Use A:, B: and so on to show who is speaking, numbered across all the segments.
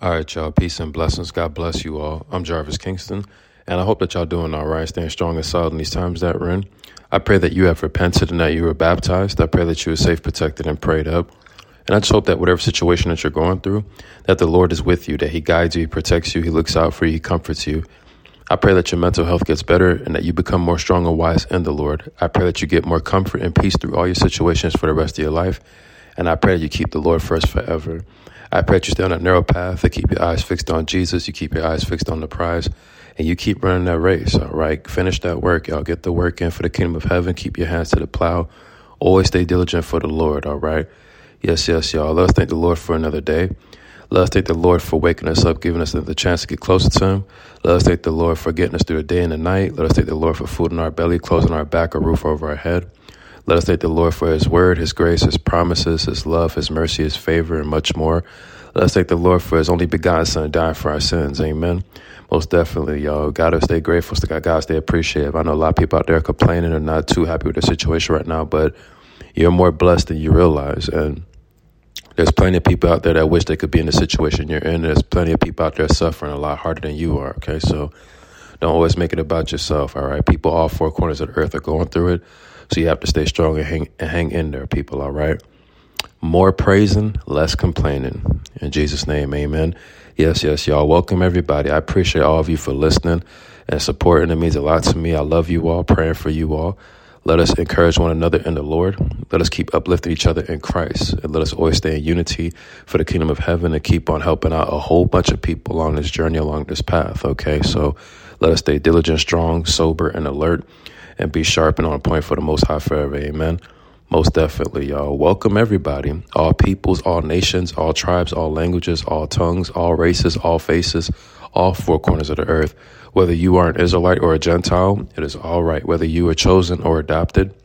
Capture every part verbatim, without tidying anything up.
A: All right, y'all. Peace and blessings. God bless you all. I'm Jarvis Kingston, and I hope that y'all doing all right, staying strong and solid in these times that we're in. I pray that you have repented and that you were baptized. I pray that you are safe, protected, and prayed up. And I just hope that whatever situation that you're going through, that the Lord is with you, that he guides you, he protects you, he looks out for you, he comforts you. I pray that your mental health gets better and that you become more strong and wise in the Lord. I pray that you get more comfort and peace through all your situations for the rest of your life. And I pray that you keep the Lord first forever. I pray that you stay on a narrow path, that keep your eyes fixed on Jesus, you keep your eyes fixed on the prize, and you keep running that race, all right? Finish that work, y'all. Get the work in for the kingdom of heaven. Keep your hands to the plow. Always stay diligent for the Lord, all right? Yes, yes, y'all. Let us thank the Lord for another day. Let us thank the Lord for waking us up, giving us the chance to get closer to him. Let us thank the Lord for getting us through the day and the night. Let us thank the Lord for food in our belly, clothes on our back, a roof over our head. Let us thank the Lord for his word, his grace, his promises, his love, his mercy, his favor, and much more. Let us thank the Lord for his only begotten son dying for our sins. Amen. Most definitely, y'all. Gotta stay grateful. Gotta stay appreciative. I know a lot of people out there are complaining and not too happy with their situation right now, but you're more blessed than you realize. And there's plenty of people out there that wish they could be in the situation you're in. There's plenty of people out there suffering a lot harder than you are. Okay. So don't always make it about yourself. All right. People all four corners of the earth are going through it. So you have to stay strong and hang, and hang in there, people, all right? More praising, less complaining. In Jesus' name, amen. Yes, yes, y'all. Welcome, everybody. I appreciate all of you for listening and supporting. It means a lot to me. I love you all, praying for you all. Let us encourage one another in the Lord. Let us keep uplifting each other in Christ. And let us always stay in unity for the kingdom of heaven and keep on helping out a whole bunch of people on this journey, along this path, okay? So let us stay diligent, strong, sober, and alert, and be sharp and on point for the Most High forever. Amen. Most definitely, y'all. Welcome, everybody. All peoples, all nations, all tribes, all languages, all tongues, all races, all faces, all four corners of the earth. Whether you are an Israelite or a Gentile, it is all right. Whether you are chosen or adopted,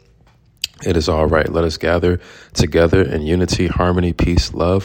A: it is all right. Let us gather together in unity, harmony, peace, love,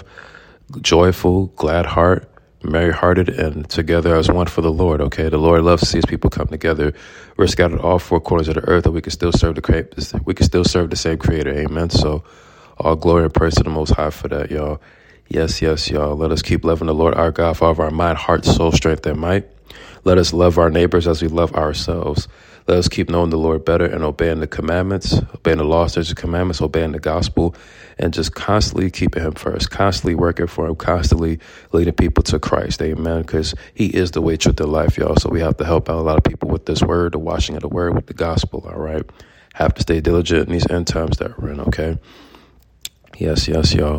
A: joyful, glad heart, merry-hearted, and together as one for the Lord, okay? The Lord loves to see his people come together. We're scattered all four corners of the earth, and we can still serve the cre- we can still serve the same Creator, amen? So all glory and praise to the Most High for that, y'all. Yes, yes, y'all. Let us keep loving the Lord our God for all of our mind, heart, soul, strength, and might. Let us love our neighbors as we love ourselves. Let us keep knowing the Lord better and obeying the commandments, obeying the law, statutes, and commandments, obeying the gospel, and just constantly keeping him first, constantly working for him, constantly leading people to Christ. Amen. Because he is the way, truth, and life, y'all. So we have to help out a lot of people with this word, the washing of the word with the gospel. All right. Have to stay diligent in these end times that we're in. Okay. Yes, yes, y'all.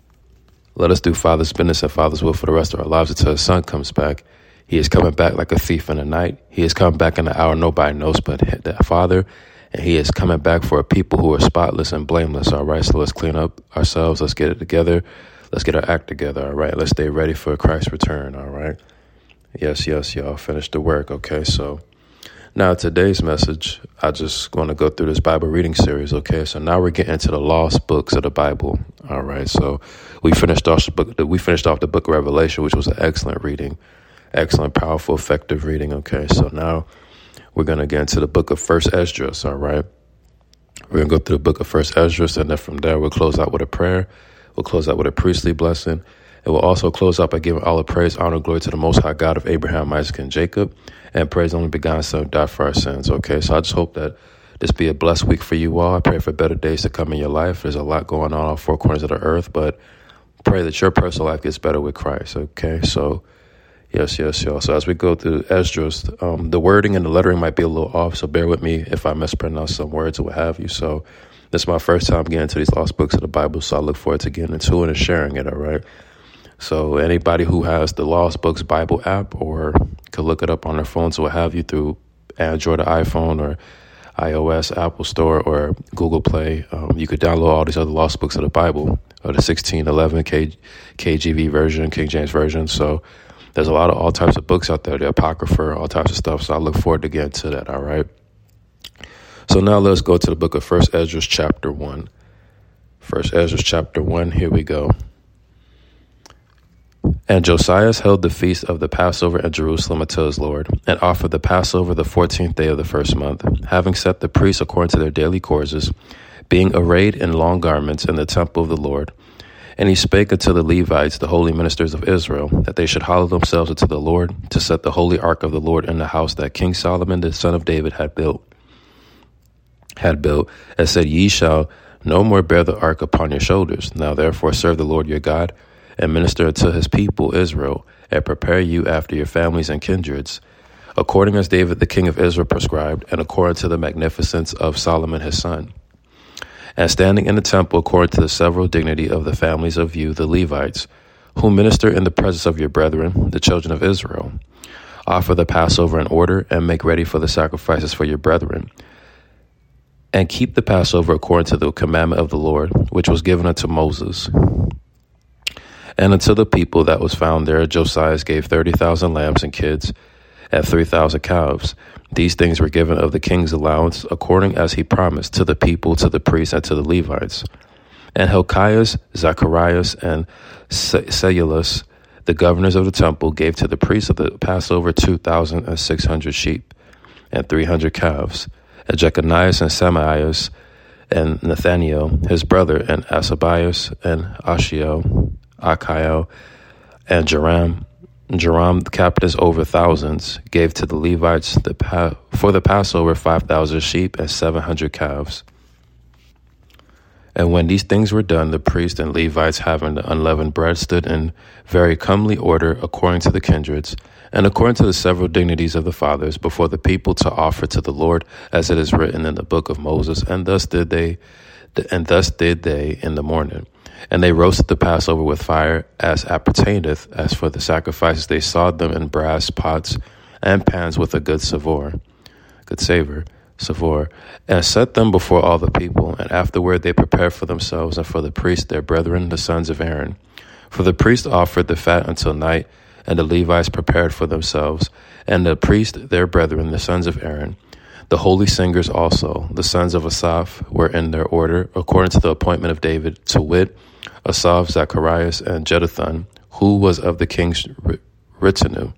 A: Let us do Father's business and Father's will for the rest of our lives until his son comes back. He is coming back like a thief in the night. He is coming back in the hour nobody knows but the Father. And he is coming back for a people who are spotless and blameless, all right? So let's clean up ourselves. Let's get it together. Let's get our act together, all right? Let's stay ready for Christ's return, all right? Yes, yes, y'all. Finish the work, okay? So now today's message, I just want to go through this Bible reading series, okay? So now we're getting into the lost books of the Bible, all right? So we finished off the book, we finished off the book of Revelation, which was an excellent reading. Excellent, powerful, effective reading, okay? So now we're going to get into the book of First Esdras, all right? We're going to go through the book of First Esdras, and then from there we'll close out with a prayer. We'll close out with a priestly blessing. And we'll also close out by giving all the praise, honor, glory to the Most High God of Abraham, Isaac, and Jacob, and praise the only begotten Son who died for our sins, okay? So I just hope that this be a blessed week for you all. I pray for better days to come in your life. There's a lot going on on four corners of the earth, but pray that your personal life gets better with Christ, okay? So Yes, yes, y'all. So as we go through Esdras, um, the wording and the lettering might be a little off, so bear with me if I mispronounce some words or what have you. So this is my first time getting into these lost books of the Bible, so I look forward to getting into it and sharing it, all right? So anybody who has the Lost Books Bible app or could look it up on their phones or what have you through Android or iPhone or iOS, Apple Store, or Google Play, um, you could download all these other lost books of the Bible, or the sixteen eleven K, K G V version, King James Version. So there's a lot of all types of books out there, the Apocrypha, all types of stuff. So I look forward to getting to that, all right? So now let's go to the book of First Esdras chapter one. First Esdras chapter one, here we go. And Josias held the feast of the Passover in Jerusalem unto his Lord, and offered the Passover the fourteenth day of the first month, having set the priests according to their daily courses, being arrayed in long garments in the temple of the Lord. And he spake unto the Levites, the holy ministers of Israel, that they should hallow themselves unto the Lord, to set the holy ark of the Lord in the house that King Solomon the son of David had built, had built, and said, Ye shall no more bear the ark upon your shoulders. Now therefore serve the Lord your God, and minister unto his people Israel, and prepare you after your families and kindreds, according as David the king of Israel prescribed, and according to the magnificence of Solomon his son. And standing in the temple according to the several dignity of the families of you, the Levites, who minister in the presence of your brethren, the children of Israel, offer the Passover in order, and make ready for the sacrifices for your brethren, and keep the Passover according to the commandment of the Lord, which was given unto Moses. And unto the people that was found there, Josiah gave thirty thousand lambs and kids, and three thousand calves. These things were given of the king's allowance, according as he promised, to the people, to the priests, and to the Levites. And Hilkiah, Zacharias, and Selus, the governors of the temple, gave to the priests of the Passover two thousand and six hundred sheep, and three hundred calves. And Jeconiah and Samaias, and Nathaniel, his brother, and Asabias, and Ashiel, Achiel, and Joram, Joram, the captains over thousands, gave to the Levites the pa- for the Passover five thousand sheep and seven hundred calves. And when these things were done, the priests and Levites, having the unleavened bread, stood in very comely order according to the kindreds, and according to the several dignities of the fathers, before the people to offer to the Lord, as it is written in the book of Moses. And thus did they, and thus did they in the morning. And they roasted the Passover with fire, as appertaineth, as for the sacrifices they sawed them in brass pots and pans with a good savour, good savour, savour, and set them before all the people. And afterward they prepared for themselves and for the priests their brethren, the sons of Aaron. For the priests offered the fat until night, and the Levites prepared for themselves, and the priests their brethren, the sons of Aaron. The holy singers also, the sons of Asaph, were in their order, according to the appointment of David, to wit, Asaph, Zacharias, and Jeduthun, who was of the king's retinue.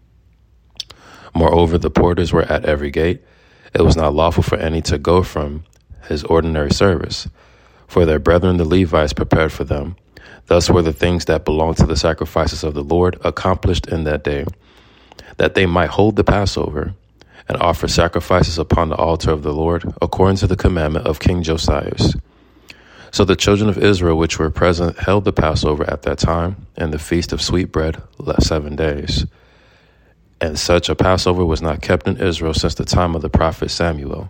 A: Moreover, the porters were at every gate. It was not lawful for any to go from his ordinary service, for their brethren the Levites prepared for them. Thus were the things that belonged to the sacrifices of the Lord accomplished in that day, that they might hold the Passover, and offer sacrifices upon the altar of the Lord, according to the commandment of King Josiah. So the children of Israel which were present held the Passover at that time, and the feast of sweet bread seven days. And such a Passover was not kept in Israel since the time of the prophet Samuel.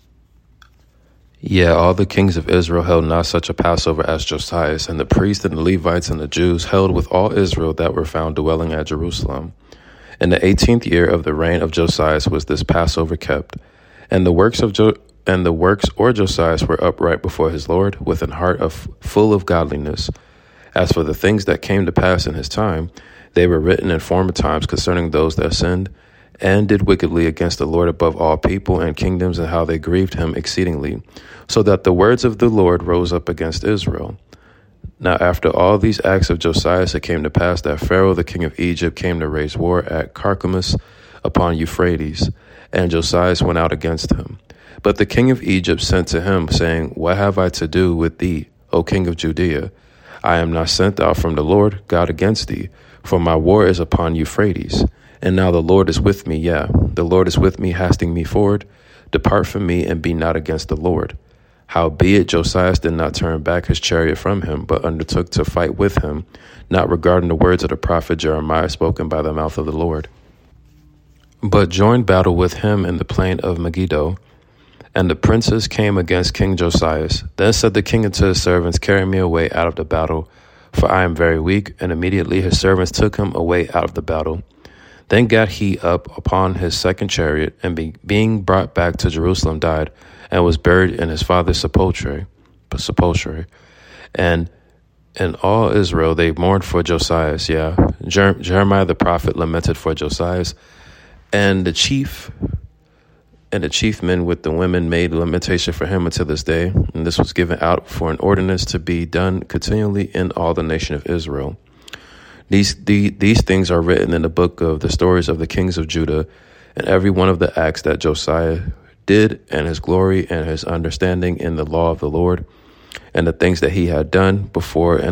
A: Yea, all the kings of Israel held not such a Passover as Josiah, and the priests and the Levites and the Jews held with all Israel that were found dwelling at Jerusalem. In the eighteenth year of the reign of Josiah was this Passover kept, and the works of jo- and the works or Josiah were upright before his Lord, with an heart of full of godliness. As for the things that came to pass in his time, they were written in former times concerning those that sinned and did wickedly against the Lord above all people and kingdoms, and how they grieved him exceedingly, so that the words of the Lord rose up against Israel. Now after all these acts of Josiah, it came to pass that Pharaoh the king of Egypt came to raise war at Carchemish upon Euphrates, and Josiah went out against him. But the king of Egypt sent to him, saying, What have I to do with thee, O king of Judea? I am not sent out from the Lord God against thee, for my war is upon Euphrates. And now the Lord is with me, yeah, the Lord is with me, hasting me forward. Depart from me, and be not against the Lord. Howbeit Josiah did not turn back his chariot from him, but undertook to fight with him, not regarding the words of the prophet Jeremiah spoken by the mouth of the Lord, but joined battle with him in the plain of Megiddo. And the princes came against King Josiah. Then said the king unto his servants, Carry me away out of the battle, for I am very weak. And immediately his servants took him away out of the battle. Then got he up upon his second chariot, and be, being brought back to Jerusalem, died, and was buried in his father's sepulchre. sepulchre. And in all Israel they mourned for Josiah. Yeah, Jer- Jeremiah the prophet lamented for Josiah, and the chief and the chief men with the women made lamentation for him until this day. And this was given out for an ordinance to be done continually in all the nation of Israel. These the, these things are written in the book of the stories of the kings of Judah, and every one of the acts that Josiah did, and his glory and his understanding in the law of the Lord, and the things that he had done before, and the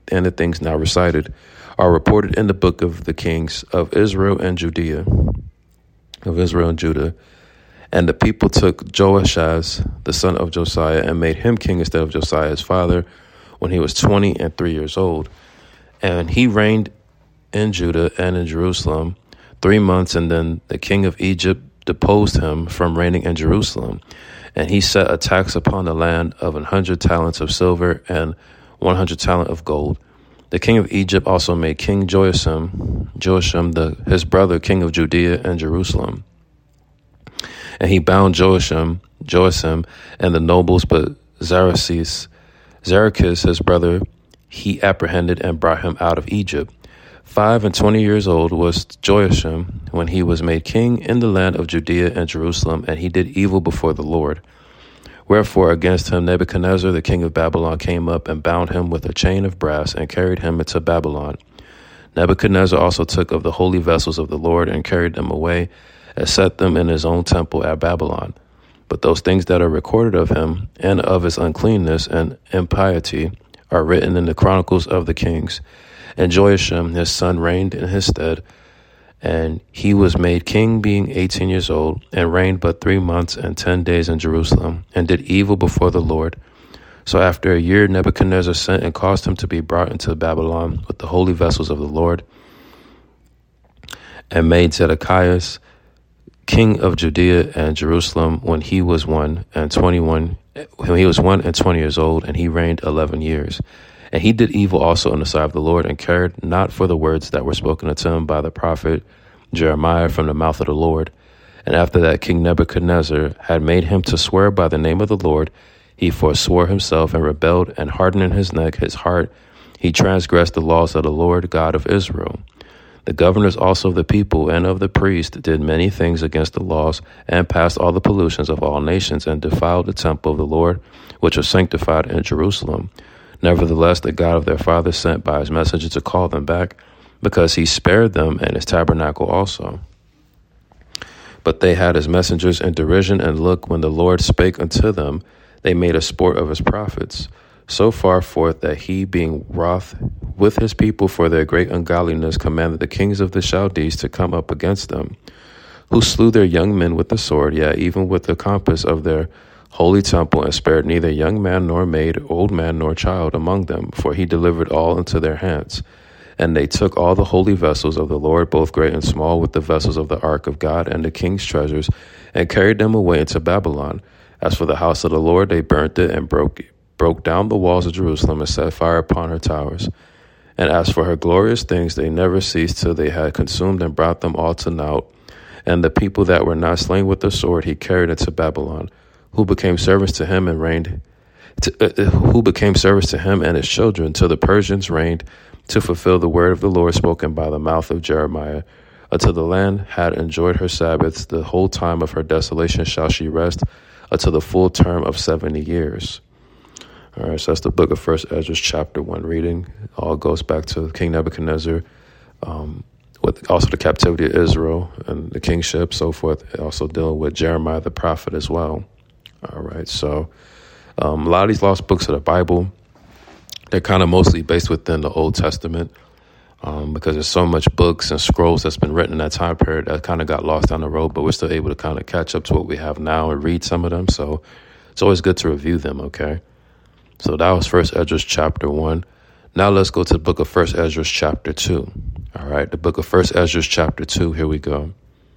A: and the things now recited are reported in the book of the kings of Israel and Judea, of Israel and Judah. And the people took Joashaz, the son of Josiah, and made him king instead of Josiah his father, when he was twenty and three years old. And he reigned in Judah and in Jerusalem three months, and then the king of Egypt deposed him from reigning in Jerusalem. And he set a tax upon the land of an hundred talents of silver and one hundred talent of gold. The king of Egypt also made King Joachim, Joachim the, his brother, king of Judea and Jerusalem. And he bound Joachim, Joachim, and the nobles, but Xerxes, Xerxes, his brother, he apprehended and brought him out of Egypt. Five and twenty years old was Joachim when he was made king in the land of Judea and Jerusalem, and he did evil before the Lord. Wherefore against him Nebuchadnezzar the king of Babylon came up and bound him with a chain of brass and carried him into Babylon. Nebuchadnezzar also took of the holy vessels of the Lord and carried them away and set them in his own temple at Babylon. But those things that are recorded of him and of his uncleanness and impiety are written in the chronicles of the kings. And Joachim his son reigned in his stead, and he was made king being eighteen years old, and reigned but three months and ten days in Jerusalem, and did evil before the Lord. So after a year Nebuchadnezzar sent and caused him to be brought into Babylon with the holy vessels of the Lord, and made Zedekiah king of Judea and Jerusalem when he was one and twenty-one, when he was one and twenty years old, and he reigned eleven years. And he did evil also in the sight of the Lord, and cared not for the words that were spoken unto him by the prophet Jeremiah from the mouth of the Lord. And after that King Nebuchadnezzar had made him to swear by the name of the Lord, he forswore himself and rebelled, and hardened in his neck his heart. He transgressed the laws of the Lord God of Israel. The governors also of the people and of the priests did many things against the laws, and passed all the pollutions of all nations, and defiled the temple of the Lord, which was sanctified in Jerusalem. Nevertheless, the God of their fathers sent by his messenger to call them back, because he spared them and his tabernacle also. But they had his messengers in derision, and look, when the Lord spake unto them, they made a sport of his prophets, so far forth that he, being wroth with his people for their great ungodliness, commanded the kings of the Chaldees to come up against them, who slew their young men with the sword, yea, even with the compass of their holy temple, and spared neither young man nor maid, old man nor child among them, for he delivered all into their hands. And they took all the holy vessels of the Lord, both great and small, with the vessels of the ark of God and the king's treasures, and carried them away into Babylon. As for the house of the Lord, they burnt it and broke broke down the walls of Jerusalem and set fire upon her towers. And as for her glorious things, they never ceased till they had consumed and brought them all to naught. And the people that were not slain with the sword he carried into Babylon, who became servants to him and reigned, to, uh, who became servants to him and his children, till the Persians reigned, to fulfill the word of the Lord spoken by the mouth of Jeremiah. Until the land had enjoyed her Sabbaths, the whole time of her desolation shall she rest, until the full term of seventy years. All right, so that's the book of First Esdras, chapter one reading. It all goes back to King Nebuchadnezzar, um, with also the captivity of Israel and the kingship, so forth. Also dealing with Jeremiah the prophet as well. All right, so um, a lot of these lost books of the Bible, they're kind of mostly based within the Old Testament, um, because there's so much books and scrolls that's been written in that time period that kind of got lost down the road, but we're still able to kind of catch up to what we have now and read some of them. So it's always good to review them, okay? So that was First Esdras chapter one. Now let's go to the book of First Esdras chapter two. All right, the book of First Esdras chapter two. Here we go.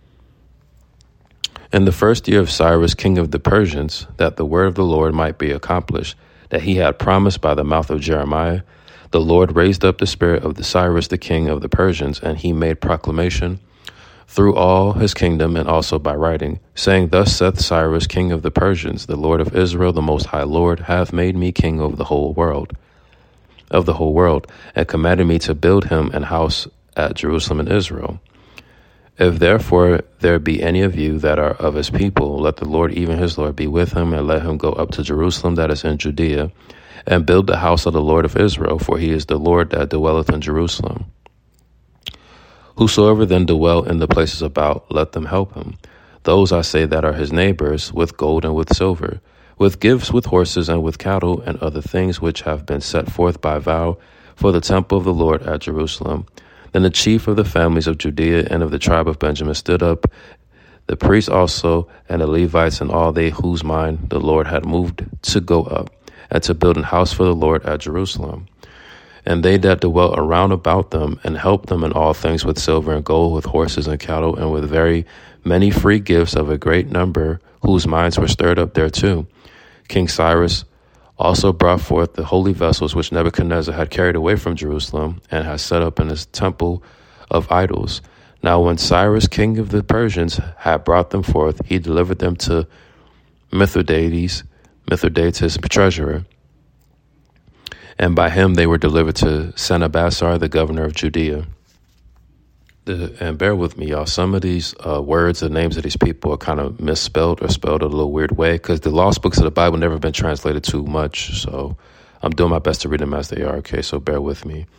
A: In the first year of Cyrus, king of the Persians, that the word of the Lord might be accomplished, that he had promised by the mouth of Jeremiah, the Lord raised up the spirit of the Cyrus, the king of the Persians, and he made proclamation through all his kingdom, and also by writing, saying, Thus saith Cyrus, king of the Persians, the Lord of Israel, the Most High Lord, hath made me king over the whole world, of the whole world, and commanded me to build him an house at Jerusalem in Israel. If therefore there be any of you that are of his people, let the Lord, even his Lord, be with him, and let him go up to Jerusalem that is in Judea, and build the house of the Lord of Israel, for he is the Lord that dwelleth in Jerusalem. Whosoever then dwell in the places about, let them help him. Those I say that are his neighbors, with gold and with silver, with gifts, with horses and with cattle, and other things which have been set forth by vow, for the temple of the Lord at Jerusalem. Then the chief of the families of Judea and of the tribe of Benjamin stood up, the priests also, and the Levites, and all they whose mind the Lord had moved to go up, and to build an house for the Lord at Jerusalem. And they that dwelt around about them, and helped them in all things with silver and gold, with horses and cattle, and with very many free gifts of a great number, whose minds were stirred up thereto. King Cyrus also brought forth the holy vessels which Nebuchadnezzar had carried away from Jerusalem, and had set up in his temple of idols. Now when Cyrus, king of the Persians, had brought them forth, he delivered them to Mithridates, Mithridates treasurer, and by him they were delivered to Sennabassar, the governor of Judea. The, and bear with me, y'all. Some of these uh, words and names of these people are kind of misspelled or spelled a little weird way, because the lost books of the Bible never been translated too much. So I'm doing my best to read them as they are. Okay, so bear with me.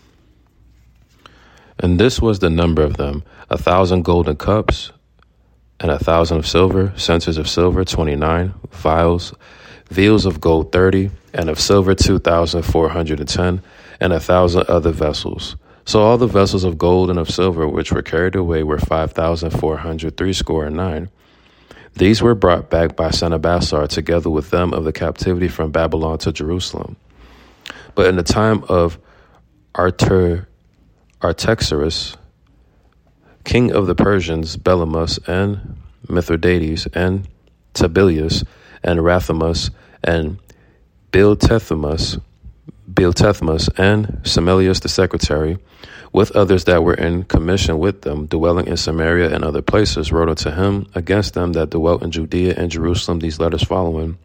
A: And this was the number of them: a thousand golden cups, and a thousand of silver, censers of silver, twenty-nine, vials, vials of gold, thirty, and of silver, two thousand four hundred and ten, and a thousand other vessels. So all the vessels of gold and of silver which were carried away were five thousand four hundred threescore and nine. These were brought back by Sennabassar, together with them of the captivity from Babylon to Jerusalem. But in the time of Arter, Artaxerxes, king of the Persians, Belamus and Mithridates and Tibelius and Rathamus and Biltethamus, Biltethamus and Semelius the secretary, with others that were in commission with them, dwelling in Samaria and other places, wrote unto him against them that dwelt in Judea and Jerusalem these letters following.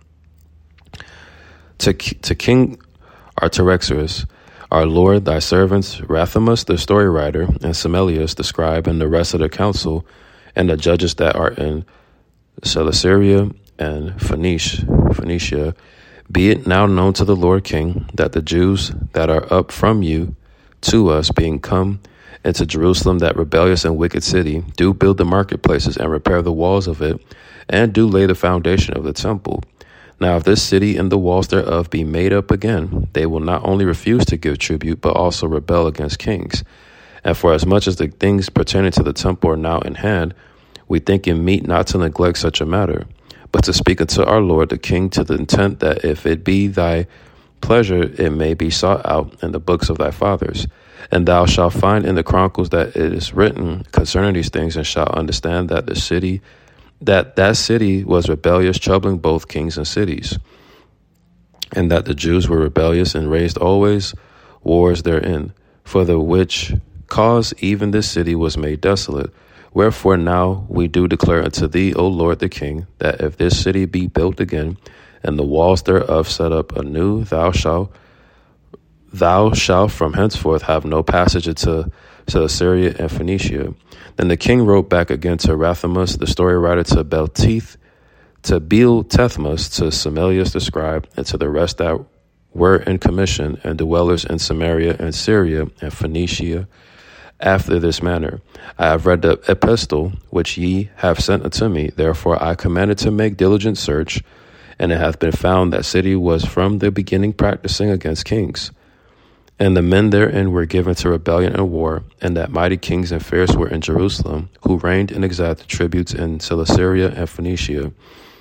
A: To, to King Artaxerxes, our Lord, thy servants, Rathamus the story writer, and Semelius the scribe, and the rest of the council, and the judges that are in Celesyria and Phoenicia, Phoenicia, be it now known to the Lord King, that the Jews that are up from you to us, being come into Jerusalem, that rebellious and wicked city, do build the marketplaces and repair the walls of it, and do lay the foundation of the temple. Now if this city and the walls thereof be made up again, they will not only refuse to give tribute, but also rebel against kings. And for as much as the things pertaining to the temple are now in hand, we think it meet not to neglect such a matter, but to speak unto our Lord the King, to the intent that if it be thy pleasure, it may be sought out in the books of thy fathers. And thou shalt find in the chronicles that it is written concerning these things, and shalt understand that the city that that city was rebellious, troubling both kings and cities, and that the Jews were rebellious and raised always wars therein, for the which cause even this city was made desolate. Wherefore now we do declare unto thee, O Lord the King, that if this city be built again, and the walls thereof set up anew, thou shalt thou shalt from henceforth have no passage into Celesyria and Phoenicia. Then the king wrote back again to Rathamus, the story writer, to Belteth, to Biltethmus, to Semelius the scribe, and to the rest that were in commission, and dwellers in Samaria and Syria and Phoenicia, after this manner. I have read the epistle which ye have sent unto me. Therefore I commanded to make diligent search, and it hath been found that city was from the beginning practicing against kings. And the men therein were given to rebellion and war, and that mighty kings and fierce were in Jerusalem, who reigned and exacted tributes in Celesyria and Phoenicia.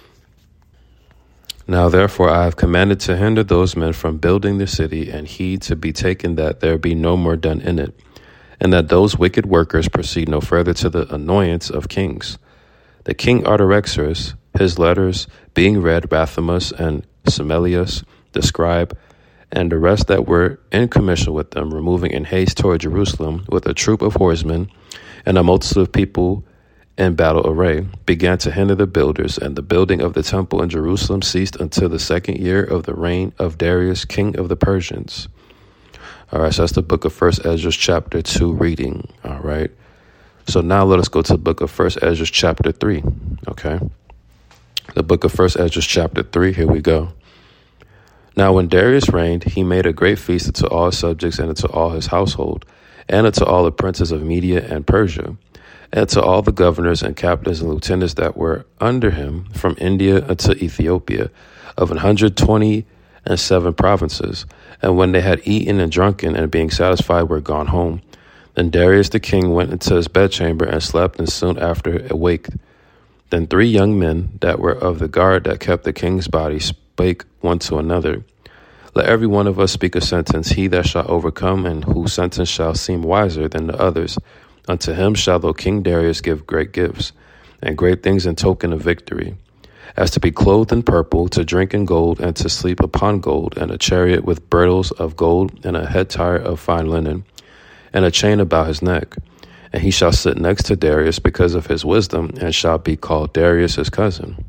A: Now therefore I have commanded to hinder those men from building the city, and heed to be taken that there be no more done in it, and that those wicked workers proceed no further to the annoyance of kings. The king Artaxerxes, his letters being read, Rathamus and Semelius the scribe, and the rest that were in commission with them, removing in haste toward Jerusalem with a troop of horsemen and a multitude of people in battle array, began to hinder the builders, and the building of the temple in Jerusalem ceased until the second year of the reign of Darius, king of the Persians. All right, so that's the book of First Esdras chapter two reading. All right, so now let us go to the book of First Esdras chapter three. Okay, the book of First Esdras chapter three. Here we go. Now when Darius reigned, he made a great feast unto all his subjects and unto all his household, and unto all the princes of Media and Persia, and to all the governors and captains and lieutenants that were under him, from India unto Ethiopia, of an hundred twenty and seven provinces. And when they had eaten and drunken, and being satisfied were gone home, then Darius the king went into his bedchamber and slept, and soon after awaked. Then three young men that were of the guard that kept the king's body spake one to another, Let every one of us speak a sentence, he that shall overcome, and whose sentence shall seem wiser than the others. Unto him shall the King Darius give great gifts, and great things in token of victory, as to be clothed in purple, to drink in gold, and to sleep upon gold, and a chariot with bridles of gold, and a head tire of fine linen, and a chain about his neck. And he shall sit next to Darius because of his wisdom, and shall be called Darius his cousin.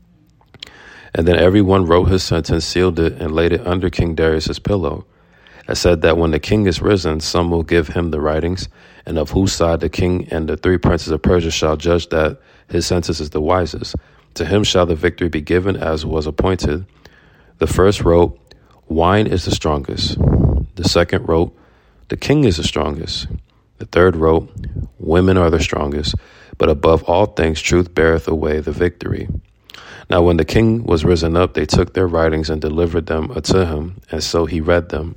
A: And then every one wrote his sentence, sealed it, and laid it under King Darius's pillow, and said that when the king is risen, some will give him the writings, and of whose side the king and the three princes of Persia shall judge that his sentence is the wisest. To him shall the victory be given as was appointed. The first wrote, Wine is the strongest. The second wrote, The king is the strongest. The third wrote, Women are the strongest, but above all things truth beareth away the victory. Now when the king was risen up, they took their writings and delivered them unto him, and so he read them.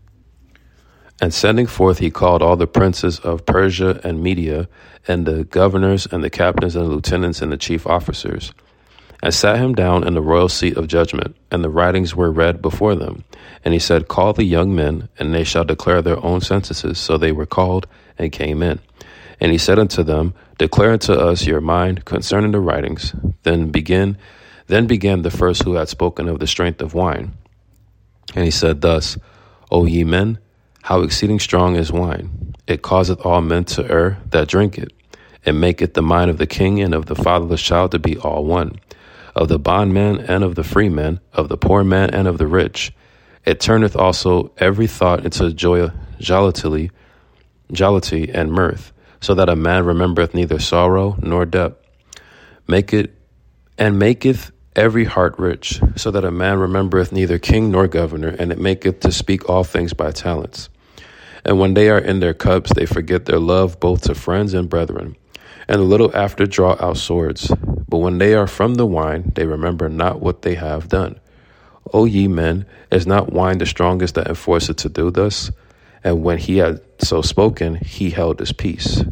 A: And sending forth, he called all the princes of Persia and Media, and the governors, and the captains, and the lieutenants, and the chief officers, and sat him down in the royal seat of judgment, and the writings were read before them. And he said, Call the young men, and they shall declare their own sentences. So they were called and came in. And he said unto them, Declare unto us your mind concerning the writings. Then begin, then began the first who had spoken of the strength of wine. And he said thus, O ye men, how exceeding strong is wine! It causeth all men to err that drink it. It maketh the mind of the king and of the fatherless child to be all one, of the bondman and of the freeman, of the poor man and of the rich. It turneth also every thought into joy, jollity, jollity and mirth, so that a man remembereth neither sorrow nor debt. Make it and maketh every heart rich, so that a man remembereth neither king nor governor, and it maketh to speak all things by talents. And when they are in their cups, they forget their love both to friends and brethren, and a little after draw out swords. But when they are from the wine, they remember not what they have done. O ye men, is not wine the strongest that enforceth to do thus? And when he had so spoken, he held his peace.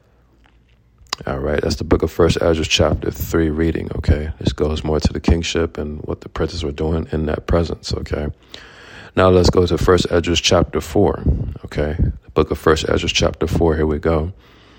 A: All right, that's the book of First Ezra chapter three reading, okay? This goes more to the kingship and what the princes were doing in that presence, okay? Now let's go to First Ezra chapter four, okay? The book of First Ezra chapter four, here we go.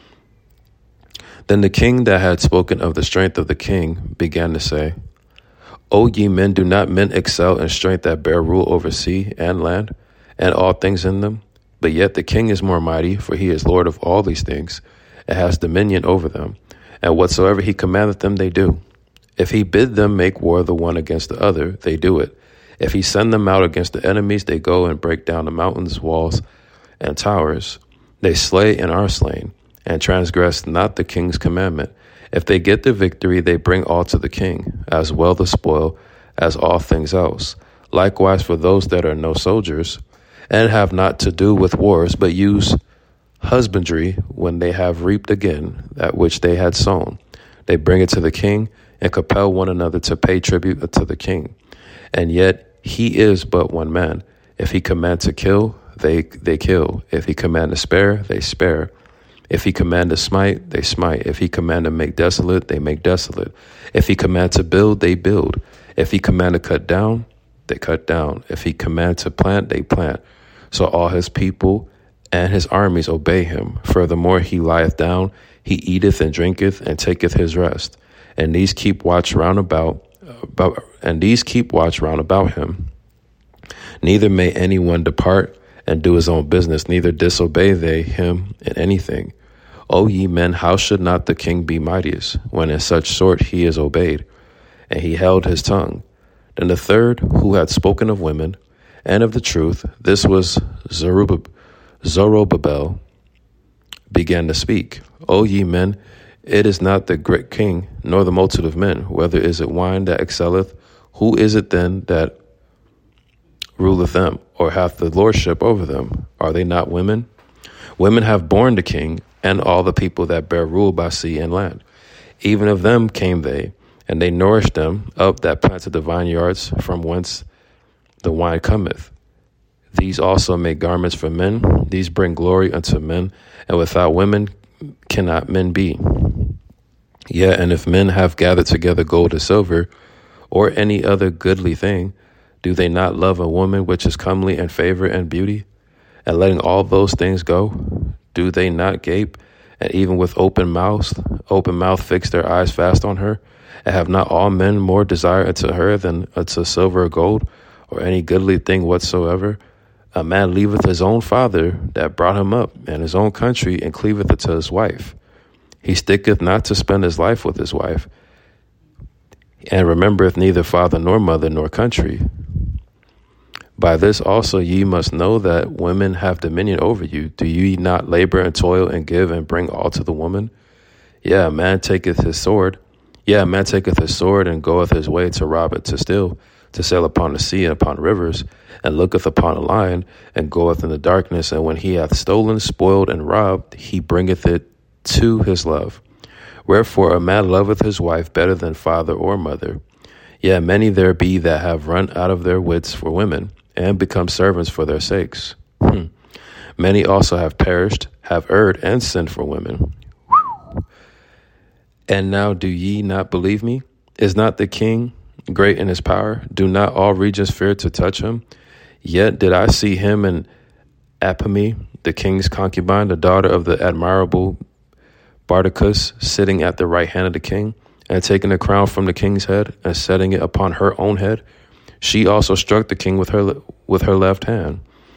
A: Then the king that had spoken of the strength of the king began to say, O ye men, do not men excel in strength that bear rule over sea and land, and all things in them? But yet the king is more mighty, for he is Lord of all these things, and has dominion over them. And whatsoever he commandeth them, they do. If he bid them make war the one against the other, they do it. If he send them out against the enemies, they go and break down the mountains, walls, and towers. They slay and are slain, and transgress not the king's commandment. If they get the victory, they bring all to the king, as well the spoil as all things else. Likewise for those that are no soldiers, and have not to do with wars, but use husbandry when they have reaped again that which they had sown. They bring it to the king, and compel one another to pay tribute unto the king. And yet he is but one man. If he command to kill, they they kill. If he command to spare, they spare. If he command to smite, they smite. If he command to make desolate, they make desolate. If he command to build, they build. If he command to cut down, they cut down. If he command to plant, they plant. So all his people and his armies obey him. Furthermore, he lieth down, he eateth and drinketh, and taketh his rest. And these keep watch round about, about and these keep watch round about him. Neither may any one depart and do his own business, neither disobey they him in anything. O ye men, how should not the king be mightiest, when in such sort he is obeyed? And he held his tongue. Then the third, who had spoken of women and of the truth, this was Zerubbabel, Zorobabel, began to speak. O ye men, it is not the great king, nor the multitude of men, whether is it wine that excelleth. Who is it then that ruleth them, or hath the lordship over them? Are they not women? Women have borne the king, and all the people that bear rule by sea and land. Even of them came they, and they nourished them up that planted the vineyards, from whence the wine cometh. These also make garments for men. These bring glory unto men, and without women cannot men be. Yet, and if men have gathered together gold or silver, or any other goodly thing, do they not love a woman which is comely and favor and beauty? And letting all those things go, do they not gape, and even with open mouth, open mouth fix their eyes fast on her? And have not all men more desire unto her than unto silver or gold, or any goodly thing whatsoever? A man leaveth his own father that brought him up, and his own country, and cleaveth unto his wife. He sticketh not to spend his life with his wife, and remembereth neither father nor mother nor country. By this also ye must know that women have dominion over you. Do ye not labor and toil and give and bring all to the woman? Yeah, a man taketh his sword. Yeah, a man taketh his sword and goeth his way to rob and to steal, to sail upon the sea and upon rivers, and looketh upon a lion, and goeth in the darkness. And when he hath stolen, spoiled, and robbed, he bringeth it to his love. Wherefore a man loveth his wife better than father or mother. Yea, many there be that have run out of their wits for women, and become servants for their sakes. Hmm. Many also have perished, have erred, and sinned for women. Whew. And now do ye not believe me? Is not the king great in his power? Do not all regions fear to touch him? Yet did I see him in Apame, the king's concubine, the daughter of the admirable Bardachus, sitting at the right hand of the king, and taking a crown from the king's head, and setting it upon her own head. She also struck the king with her with her left hand.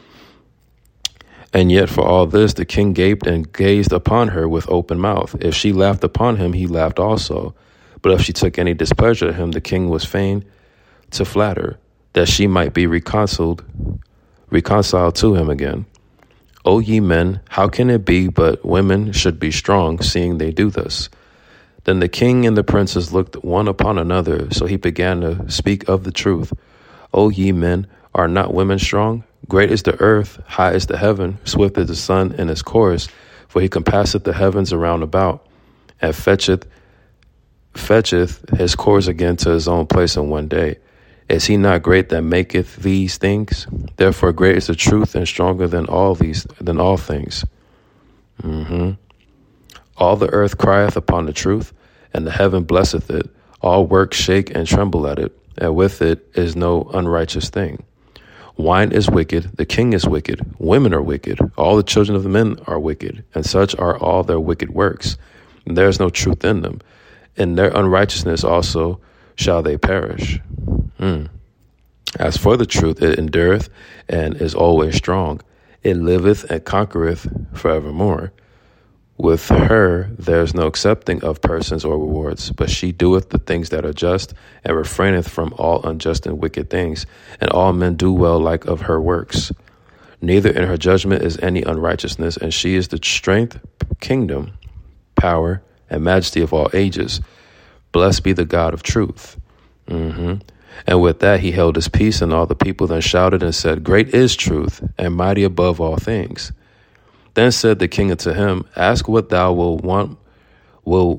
A: And yet for all this the king gaped and gazed upon her with open mouth. If she laughed upon him, he laughed also. But if she took any displeasure at him, the king was fain to flatter, that she might be reconciled, reconciled to him again. O ye men, how can it be but women should be strong, seeing they do this? Then the king and the princes looked one upon another, so he began to speak of the truth. O ye men, are not women strong? Great is the earth, high is the heaven, swift is the sun in his course, for he compasseth the heavens around about, and fetcheth, fetcheth his course again to his own place in one day. Is he not great that maketh these things? Therefore great is the truth, and stronger than all these than all things. Mm-hmm. All the earth crieth upon the truth, and the heaven blesseth it. All works shake and tremble at it, and with it is no unrighteous thing. Wine is wicked, the king is wicked, women are wicked, all the children of the men are wicked, and such are all their wicked works. And there is no truth in them. In their unrighteousness also shall they perish. Mm. As for the truth, it endureth and is always strong. It liveth and conquereth forevermore. With her there is no accepting of persons or rewards, but she doeth the things that are just, and refraineth from all unjust and wicked things, and all men do well like of her works. Neither in her judgment is any unrighteousness, and she is the strength, kingdom, power, and majesty of all ages. Blessed be the God of truth. Mm-hmm. And with that he held his peace, and all the people then shouted and said, Great is truth, and mighty above all things. Then said the king unto him, Ask what thou wilt want, will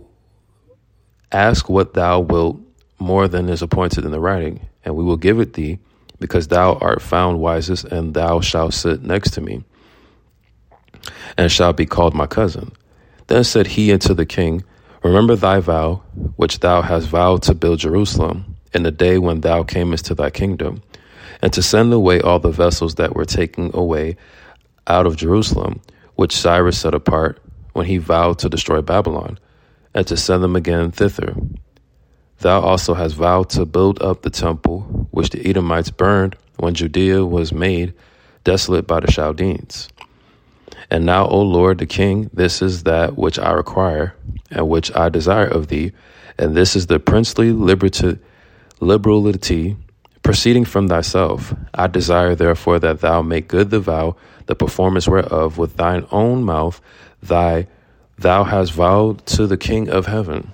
A: ask what thou wilt more than is appointed in the writing, and we will give it thee, because thou art found wisest, and thou shalt sit next to me, and shalt be called my cousin. Then said he unto the king, Remember thy vow, which thou hast vowed to build Jerusalem, in the day when thou camest to thy kingdom, and to send away all the vessels that were taken away out of Jerusalem, which Cyrus set apart when he vowed to destroy Babylon, and to send them again thither. Thou also hast vowed to build up the temple which the Edomites burned when Judea was made desolate by the Chaldeans. And now, O Lord the king, this is that which I require, and which I desire of thee, and this is the princely liberty, liberality proceeding from thyself. I desire therefore that thou make good the vow, the performance whereof with thine own mouth thy thou hast vowed to the King of heaven.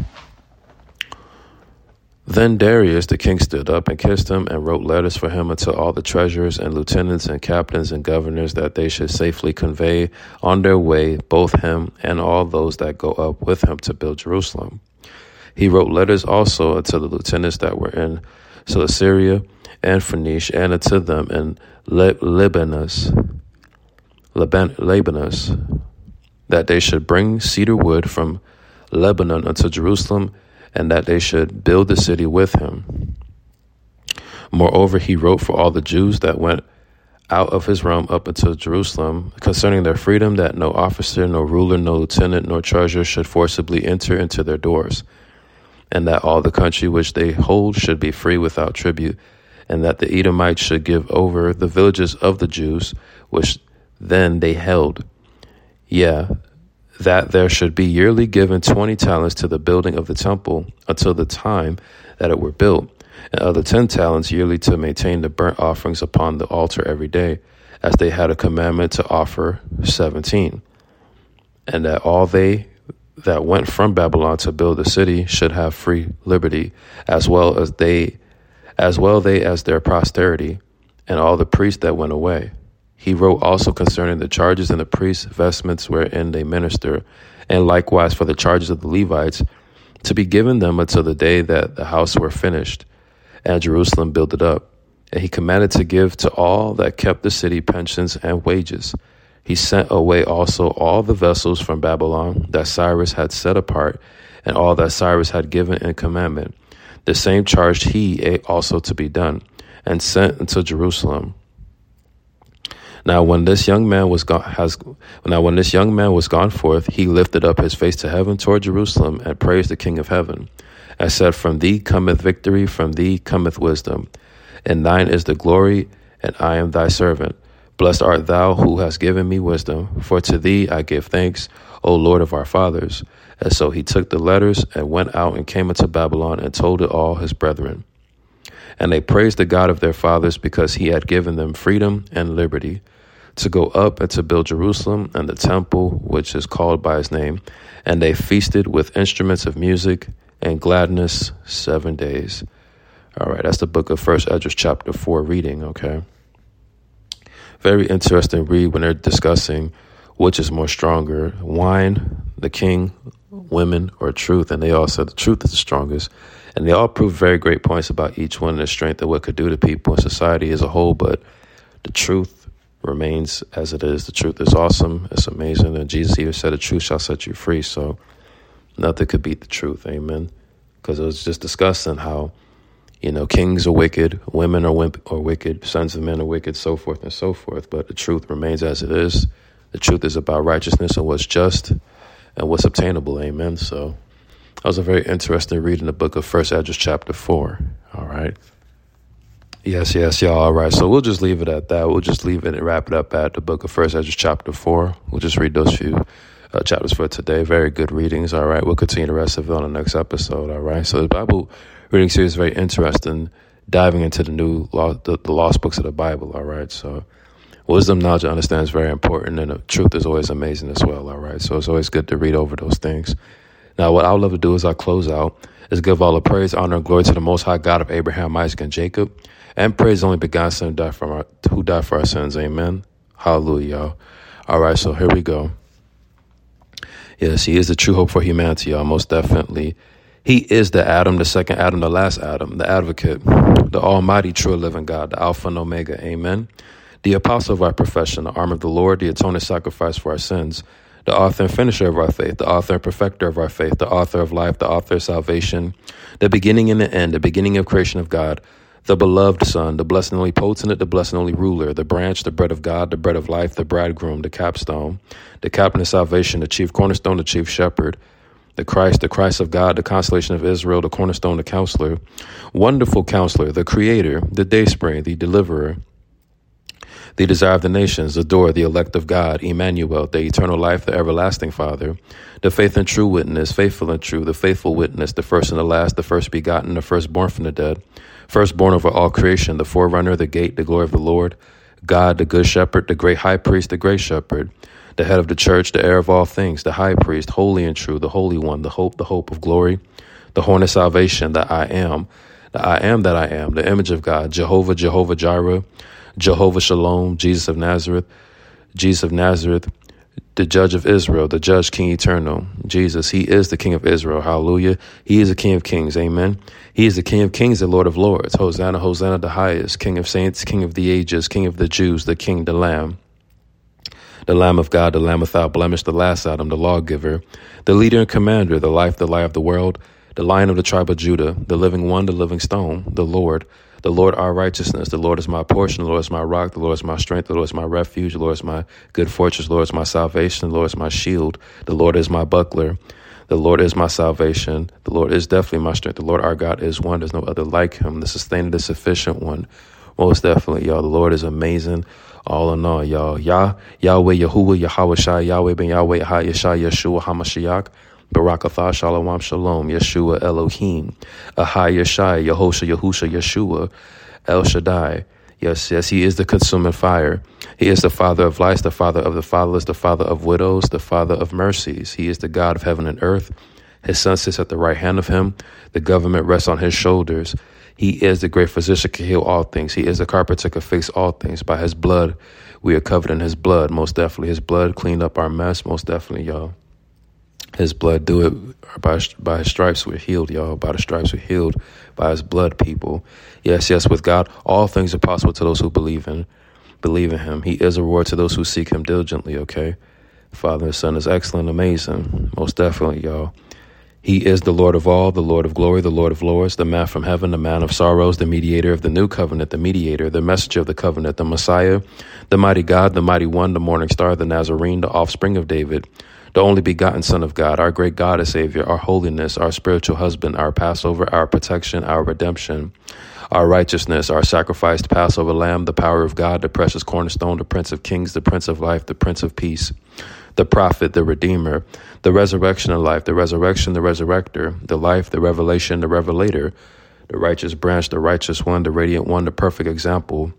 A: Then Darius the king stood up and kissed him, and wrote letters for him unto all the treasurers and lieutenants and captains and governors, that they should safely convey on their way both him and all those that go up with him to build Jerusalem. He wrote letters also unto the lieutenants that were in So Assyria and Phoenicia, and unto them in Le- Libanus, Leban- Lebanus, that they should bring cedar wood from Lebanon unto Jerusalem, and that they should build the city with him. Moreover, he wrote for all the Jews that went out of his realm up into Jerusalem concerning their freedom, that no officer, no ruler, no lieutenant, nor treasurer should forcibly enter into their doors, and that all the country which they hold should be free without tribute, and that the Edomites should give over the villages of the Jews, which then they held. Yeah, that there should be yearly given twenty talents to the building of the temple until the time that it were built, and other ten talents yearly to maintain the burnt offerings upon the altar every day, as they had a commandment to offer seventeen. And that all they that went from Babylon to build the city should have free liberty, as well as they, as well they as their posterity, and all the priests that went away. He wrote also concerning the charges and the priests' vestments wherein they minister, and likewise for the charges of the Levites, to be given them until the day that the house were finished, and Jerusalem builded up. And he commanded to give to all that kept the city pensions and wages. He sent away also all the vessels from Babylon that Cyrus had set apart, and all that Cyrus had given in commandment. The same charged he also to be done, and sent unto Jerusalem. Now when this young man was gone, has now when this young man was gone forth, he lifted up his face to heaven toward Jerusalem, and praised the King of heaven, and said, From thee cometh victory, from thee cometh wisdom, and thine is the glory, and I am thy servant. Blessed art thou who hast given me wisdom, for to thee I give thanks, O Lord of our fathers. And so he took the letters and went out and came into Babylon, and told it all his brethren. And they praised the God of their fathers, because he had given them freedom and liberty to go up and to build Jerusalem and the temple which is called by his name. And they feasted with instruments of music and gladness seven days. All right, that's the book of First Esdras chapter four reading, okay? Very interesting read when they're discussing which is more stronger, wine, the king, women, or truth. And they all said the truth is the strongest. And they all proved very great points about each one and the strength of what it could do to people and society as a whole. But the truth remains as it is. The truth is awesome. It's amazing. And Jesus even said the truth shall set you free. So nothing could beat the truth. Amen. Because it was just discussing how, you know, kings are wicked, women are, wimp- are wicked, sons of men are wicked, so forth and so forth. But the truth remains as it is. The truth is about righteousness and what's just and what's obtainable. Amen. So that was a very interesting read in the book of First Esdras chapter four. All right. Yes, yes, y'all. All right. So we'll just leave it at that. We'll just leave it and wrap it up at the book of First Esdras chapter four. We'll just read those few uh, chapters for today. Very good readings. All right. We'll continue the rest of it on the next episode. All right. So the Bible reading series is very interesting, diving into the new law, the, the lost books of the Bible. All right. So wisdom, knowledge, and understanding is very important, and the truth is always amazing as well. All right. So it's always good to read over those things. Now, what I would love to do as I close out is give all the praise, honor, and glory to the Most High God of Abraham, Isaac, and Jacob, and praise the only begotten Son who died for our, who died for our sins. Amen. Hallelujah, y'all. All right, so here we go. Yes, he is the true hope for humanity, y'all, most definitely. He is the Adam, the second Adam, the last Adam, the advocate, the almighty, true living God, the Alpha and Omega. Amen. The apostle of our profession, the arm of the Lord, the atoning sacrifice for our sins, the author and finisher of our faith, the author and perfecter of our faith, the author of life, the author of salvation, the beginning and the end, the beginning of creation of God, the beloved Son, the blessed and only potentate, the blessed and only ruler, the branch, the bread of God, the bread of life, the bridegroom, the capstone, the captain of salvation, the chief cornerstone, the chief shepherd, the Christ, the Christ of God, the consolation of Israel, the cornerstone, the counselor, wonderful counselor, the creator, the dayspring, the deliverer, the desire of the nations, the door, the elect of God, Emmanuel, the eternal life, the everlasting Father, the faith and true witness, faithful and true, the faithful witness, the first and the last, the first begotten, the firstborn from the dead, firstborn over all creation, the forerunner, the gate, the glory of the Lord, God, the good shepherd, the great high priest, the great shepherd, the head of the church, the heir of all things, the high priest, holy and true, the holy one, the hope, the hope of glory, the horn of salvation, the I am, the I am that I am, the image of God, Jehovah, Jehovah Jireh, Jehovah Shalom, Jesus of Nazareth, Jesus of Nazareth, the judge of Israel, the judge, King eternal, Jesus. He is the King of Israel. Hallelujah. He is the King of kings. Amen. He is the King of kings, the Lord of lords. Hosanna, Hosanna, the highest. King of saints, King of the ages, King of the Jews, the King, the Lamb. The Lamb of God, the Lamb without blemish, the last Adam, the lawgiver, the leader and commander, the life, the light of the world, the Lion of the tribe of Judah, the living one, the living stone, the Lord, the Lord our righteousness. The Lord is my portion, the Lord is my rock, the Lord is my strength, the Lord is my refuge, the Lord is my good fortress, the Lord is my salvation, the Lord is my shield, the Lord is my buckler, the Lord is my salvation, the Lord is definitely my strength, the Lord our God is one, there's no other like him, the sustainer, the sufficient one. Most definitely, y'all, the Lord is amazing. All in all, y'all. Yah, Yahweh, Yahuwah, Yahweh Shai, Yahweh ben Yahweh, Ha Yeshai, Yeshua, HaMashiach, Barakatha, Shalom, Shalom, Yeshua, Elohim, Ahai Yeshai, Yehosha, Yahusha, Yeshua, El Shaddai. Yes, yes, he is the consuming fire. He is the Father of lights, the Father of the fatherless, the Father of widows, the Father of mercies. He is the God of heaven and earth. His son sits at the right hand of him. The government rests on his shoulders. He is the great physician, can heal all things. He is the carpenter, can fix all things. By his blood, we are covered in his blood, most definitely. His blood cleaned up our mess, most definitely, y'all. His blood do it. By, by his stripes, we're healed, y'all. By the stripes, we're healed. By his blood, people. Yes, yes, with God, all things are possible to those who believe in, believe in him. He is a reward to those who seek him diligently, okay? Father and Son is excellent, amazing, most definitely, y'all. He is the Lord of all, the Lord of glory, the Lord of lords, the man from heaven, the man of sorrows, the mediator of the new covenant, the mediator, the messenger of the covenant, the Messiah, the mighty God, the mighty one, the morning star, the Nazarene, the offspring of David, the only begotten Son of God, our great God and Savior, our holiness, our spiritual husband, our Passover, our protection, our redemption, our righteousness, our sacrificed Passover lamb, the power of God, the precious cornerstone, the Prince of kings, the Prince of life, the Prince of peace, the prophet, the redeemer, the resurrection of life, the resurrection, the resurrector, the life, the revelation, the revelator, the righteous branch, the righteous one, the radiant one, the perfect example,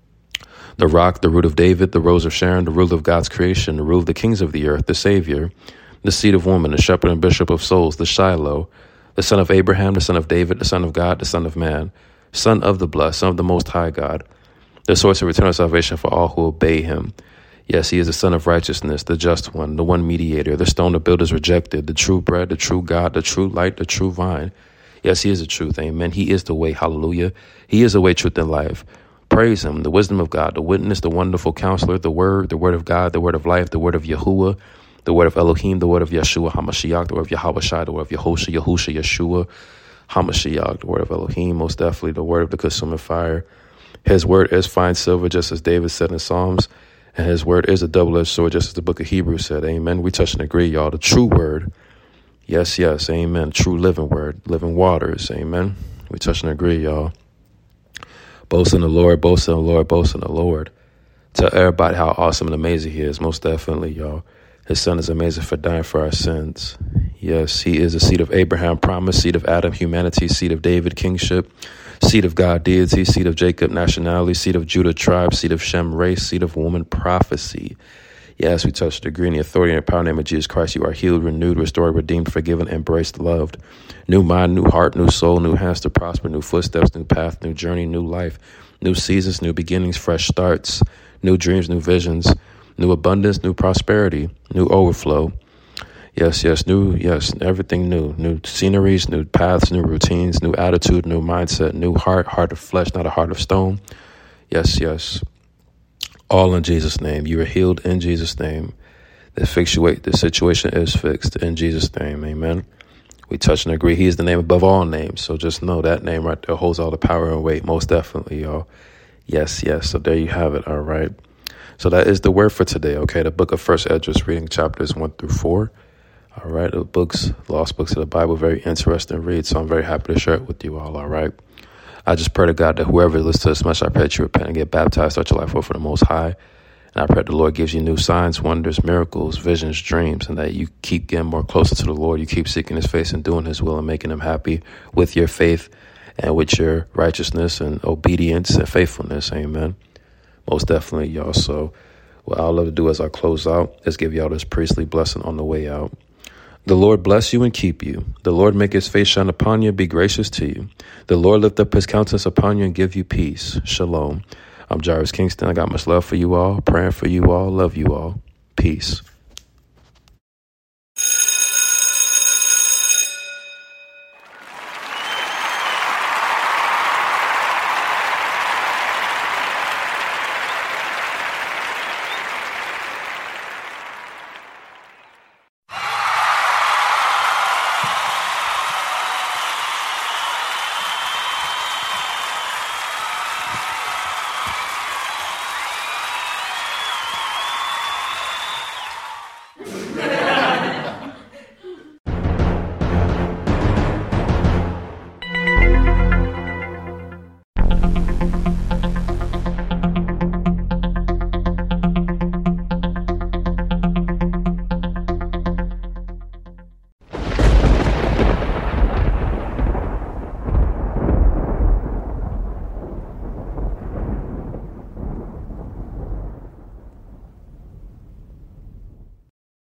A: the rock, the root of David, the rose of Sharon, the rule of God's creation, the rule of the kings of the earth, the Savior, the seed of woman, the shepherd and bishop of souls, the Shiloh, the son of Abraham, the son of David, the son of God, the son of man, son of the blessed, son of the most high God, the source of eternal salvation for all who obey him. Yes, he is the Son of righteousness, the just one, the one mediator, the stone the builders rejected, the true bread, the true God, the true light, the true vine. Yes, he is the truth. Amen. He is the way. Hallelujah. He is the way, truth, and life. Praise him. The wisdom of God, the witness, the wonderful counselor, the word, the word of God, the word of life, the word of Yahuwah, the word of Elohim, the word of Yeshua, HaMashiach, the word of Yahweh Shai, the word of Yehosha, Yahusha, Yeshua, HaMashiach, the word of Elohim, most definitely the word of the consuming fire. His word is fine silver, just as David said in Psalms. And his word is a double-edged sword, just as the book of Hebrews said. Amen. We touch and agree, y'all. The true word. Yes, yes. Amen. True living word. Living waters. Amen. We touch and agree, y'all. Boast in the Lord. Boast in the Lord. Boast in the Lord. Tell everybody how awesome and amazing he is. Most definitely, y'all. His son is amazing for dying for our sins. Yes, he is the seed of Abraham, promise, seed of Adam, humanity, seed of David, kingship, seed of God, deity, seed of Jacob, nationality, seed of Judah, tribe, seed of Shem, race, seed of woman, prophecy. Yes, we touch the degree and the authority and the power name of Jesus Christ. You are healed, renewed, restored, redeemed, forgiven, embraced, loved. New mind, new heart, new soul, new hands to prosper, new footsteps, new path, new journey, new life, new seasons, new beginnings, fresh starts, new dreams, new visions, new abundance, new prosperity, new overflow. Yes, yes, new, yes, everything new, new sceneries, new paths, new routines, new attitude, new mindset, new heart, heart of flesh, not a heart of stone. Yes, yes. All in Jesus' name. You are healed in Jesus' name. The fixuate, the situation is fixed in Jesus' name. Amen. We touch and agree. He is the name above all names. So just know that name right there holds all the power and weight. Most definitely, y'all. Yes, yes. So there you have it. All right. So that is the word for today. Okay. The book of First Esdras, reading chapters one through four. All right, the books, lost books of the Bible, very interesting read, so I'm very happy to share it with you all, all right? I just pray to God that whoever listens to this message, I pray that you repent and get baptized, start your life over for the Most High, and I pray that the Lord gives you new signs, wonders, miracles, visions, dreams, and that you keep getting more closer to the Lord, you keep seeking his face and doing his will and making him happy with your faith and with your righteousness and obedience and faithfulness, amen? Most definitely, y'all, so what I'd love to do as I close out is give y'all this priestly blessing on the way out. The Lord bless you and keep you. The Lord make his face shine upon you and be gracious to you. The Lord lift up his countenance upon you and give you peace. Shalom. I'm Jarvis Kingston. I got much love for you all, praying for you all, love you all. Peace.